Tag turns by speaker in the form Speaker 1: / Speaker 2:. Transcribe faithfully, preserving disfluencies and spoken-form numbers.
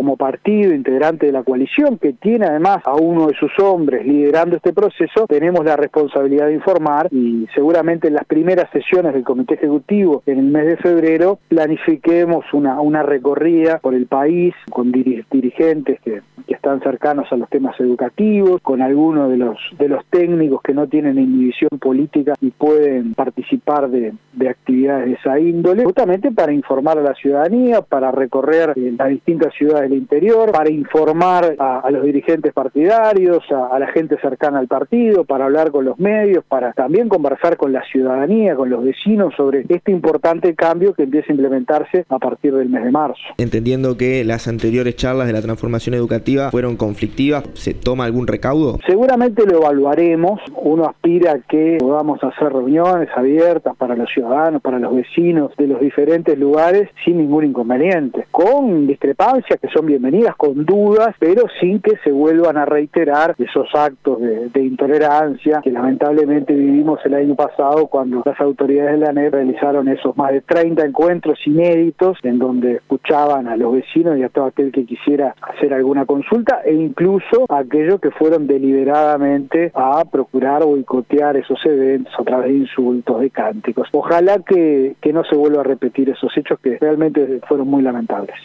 Speaker 1: como partido integrante de la coalición, que tiene además a uno de sus hombres liderando este proceso, tenemos la responsabilidad de informar y seguramente en las primeras sesiones del Comité Ejecutivo en el mes de febrero planifiquemos una, una recorrida por el país con dir dirigentes que, que están cercanos a los temas educativos, con algunos de los, de los técnicos que no tienen inhibición política y pueden participar de, de actividades de esa índole, justamente para informar a la ciudadanía, para recorrer eh, las distintas ciudades del interior, para informar a, a los dirigentes partidarios, a, a la gente cercana al partido, para hablar con los medios, para también conversar con la ciudadanía, con los vecinos sobre este importante cambio que empieza a implementarse a partir del mes de marzo.
Speaker 2: Entendiendo que las anteriores charlas de la transformación educativa fueron conflictivas, ¿se toma algún recaudo?
Speaker 1: Seguramente lo evaluaremos. Uno aspira a que podamos hacer reuniones abiertas para los ciudadanos, para los vecinos de los diferentes lugares sin ningún inconveniente, con discrepancias que son bienvenidas, con dudas, pero sin que se vuelvan a reiterar esos actos de, de intolerancia que lamentablemente vivimos el año pasado cuando las autoridades de la A N E P realizaron esos más de treinta encuentros inéditos en donde escuchaban a los vecinos y a todo aquel que quisiera hacer alguna consulta e incluso a aquellos que fueron deliberadamente a procurar boicotear esos eventos a través de insultos, de cánticos. Ojalá que, que no se vuelva a repetir esos hechos que realmente fueron muy lamentables.